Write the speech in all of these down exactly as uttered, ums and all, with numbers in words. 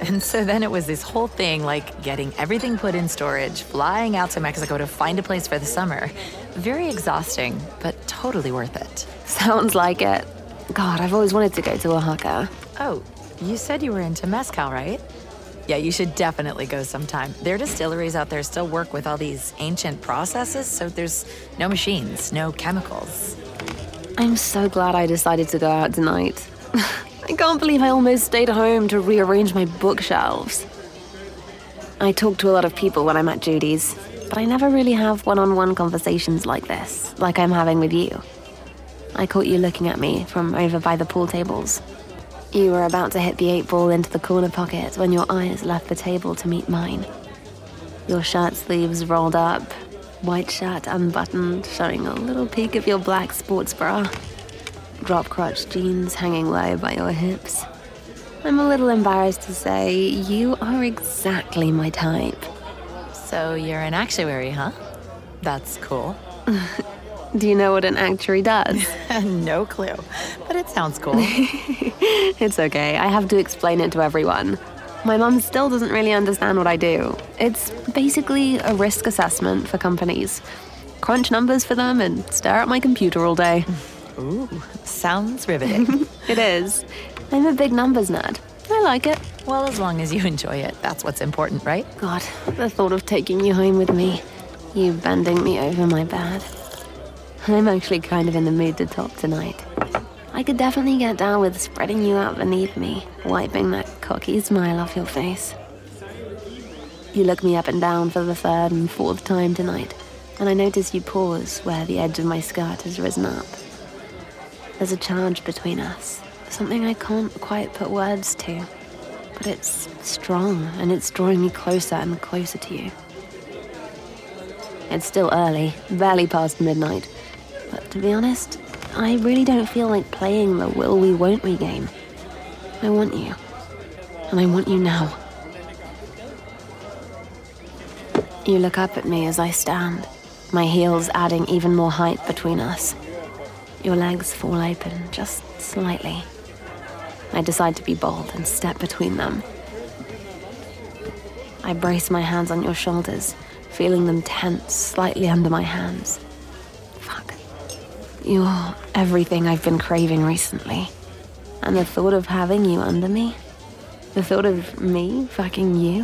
And so then it was this whole thing, like getting everything put in storage, flying out to Mexico to find a place for the summer. Very exhausting, but totally worth it. Sounds like it. God, I've always wanted to go to Oaxaca. Oh, you said you were into mezcal, right? Yeah, you should definitely go sometime. Their distilleries out there still work with all these ancient processes, so there's no machines, no chemicals. I'm so glad I decided to go out tonight. I can't believe I almost stayed home to rearrange my bookshelves. I talk to a lot of people when I'm at Judy's, but I never really have one-on-one conversations like this, like I'm having with you. I caught you looking at me from over by the pool tables. You were about to hit the eight ball into the corner pocket when your eyes left the table to meet mine. Your shirt sleeves rolled up, white shirt unbuttoned, showing a little peek of your black sports bra. Drop-crotch jeans hanging low by your hips. I'm a little embarrassed to say you are exactly my type. So you're an actuary, huh? That's cool. Do you know what an actuary does? No clue, but it sounds cool. It's okay, I have to explain it to everyone. My mum still doesn't really understand what I do. It's basically a risk assessment for companies. Crunch numbers for them and stare at my computer all day. Ooh, sounds riveting. It is. I'm a big numbers nerd. I like it. Well, as long as you enjoy it, that's what's important, right? God, the thought of taking you home with me. You bending me over my bed. I'm actually kind of in the mood to talk tonight. I could definitely get down with spreading you out beneath me, wiping that cocky smile off your face. You look me up and down for the third and fourth time tonight, and I notice you pause where the edge of my skirt has risen up. There's a charge between us, something I can't quite put words to, but it's strong and it's drawing me closer and closer to you. It's still early, barely past midnight, but to be honest, I really don't feel like playing the will we won't we game. I want you, and I want you now. You look up at me as I stand, my heels adding even more height between us. Your legs fall open just slightly. I decide to be bold and step between them. I brace my hands on your shoulders, feeling them tense slightly under my hands. Fuck. You're everything I've been craving recently. And the thought of having you under me, the thought of me fucking you,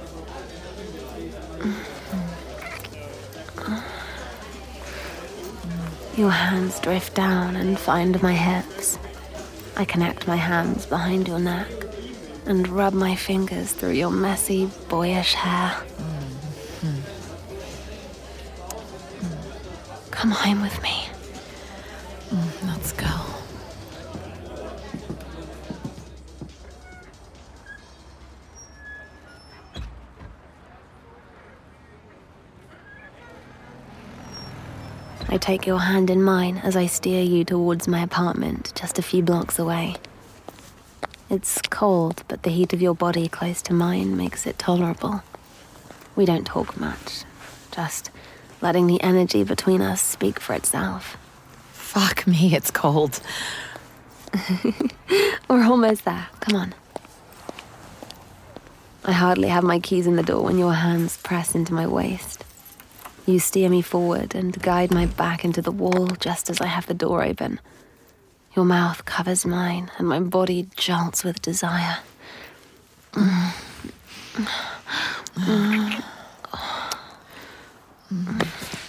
your hands drift down and find my hips. I connect my hands behind your neck and rub my fingers through your messy, boyish hair. Mm-hmm. Come home with me. Mm, let's go. I take your hand in mine as I steer you towards my apartment just a few blocks away. It's cold, but the heat of your body close to mine makes it tolerable. We don't talk much, just letting the energy between us speak for itself. Fuck me, it's cold. We're almost there. Come on. I hardly have my keys in the door when your hands press into my waist. You steer me forward and guide my back into the wall just as I have the door open. Your mouth covers mine and my body jolts with desire. Mm. Mm. Mm.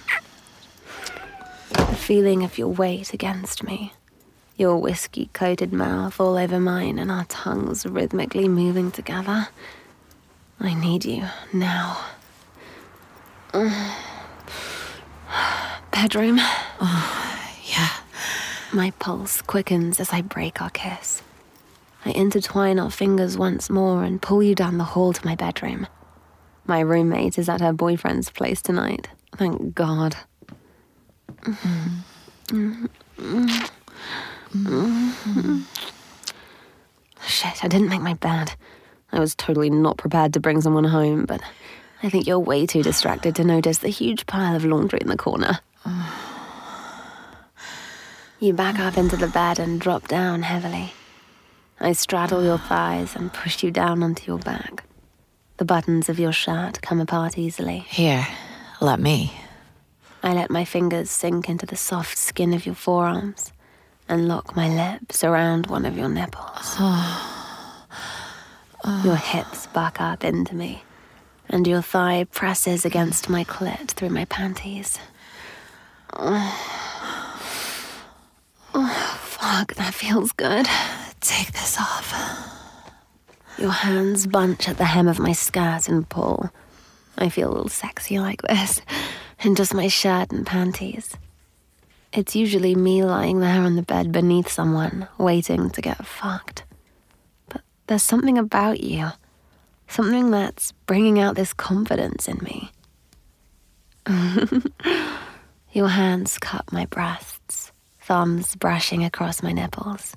The feeling of your weight against me. Your whiskey-coated mouth all over mine and our tongues rhythmically moving together. I need you now. Mm. Bedroom? Oh, yeah. My pulse quickens as I break our kiss. I intertwine our fingers once more and pull you down the hall to my bedroom. My roommate is at her boyfriend's place tonight. Thank God. Mm-hmm. Mm-hmm. Mm-hmm. Shit, I didn't make my bed. I was totally not prepared to bring someone home, but I think you're way too distracted to notice the huge pile of laundry in the corner. You back up into the bed and drop down heavily. I straddle your thighs and push you down onto your back. The buttons of your shirt come apart easily. Here, let me. I let my fingers sink into the soft skin of your forearms and lock my lips around one of your nipples. Your hips buck up into me, and your thigh presses against my clit through my panties. Oh, oh fuck, that feels good. Take this off. Your hands bunch at the hem of my skirt and pull. I feel a little sexy like this, in just my shirt and panties. It's usually me lying there on the bed beneath someone, waiting to get fucked. But there's something about you, something that's bringing out this confidence in me. Your hands cup my breasts, thumbs brushing across my nipples.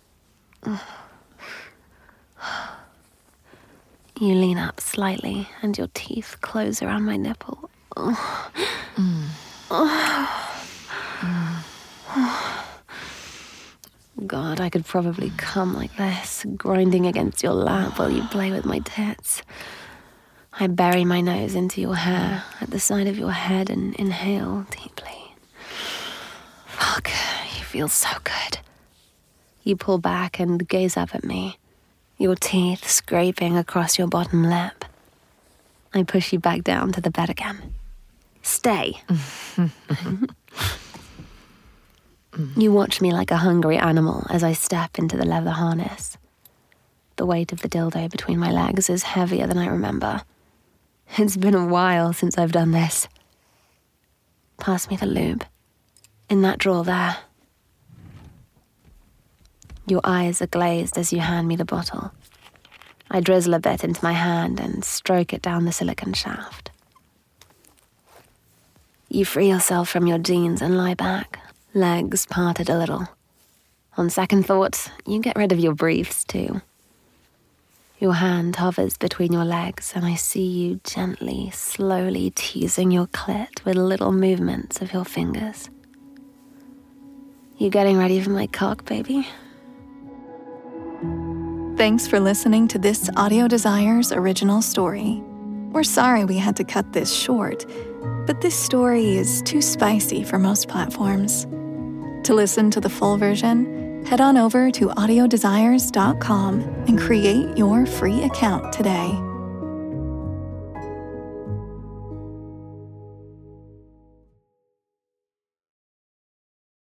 You lean up slightly, and your teeth close around my nipple. Oh. Mm. Oh. Mm. God, I could probably come like this, grinding against your lap while you play with my tits. I bury my nose into your hair at the side of your head and inhale deeply. Fuck, you feel so good. You pull back and gaze up at me, your teeth scraping across your bottom lip. I push you back down to the bed again. Stay. You watch me like a hungry animal as I step into the leather harness. The weight of the dildo between my legs is heavier than I remember. It's been a while since I've done this. Pass me the lube. In that drawer there. Your eyes are glazed as you hand me the bottle. I drizzle a bit into my hand and stroke it down the silicone shaft. You free yourself from your jeans and lie back, legs parted a little. On second thought, you get rid of your briefs too. Your hand hovers between your legs and I see you gently, slowly teasing your clit with little movements of your fingers. You getting ready for my cock, baby? Thanks for listening to this Audio Desires original story. We're sorry we had to cut this short, but this story is too spicy for most platforms. To listen to the full version, head on over to audio desires dot com and create your free account today.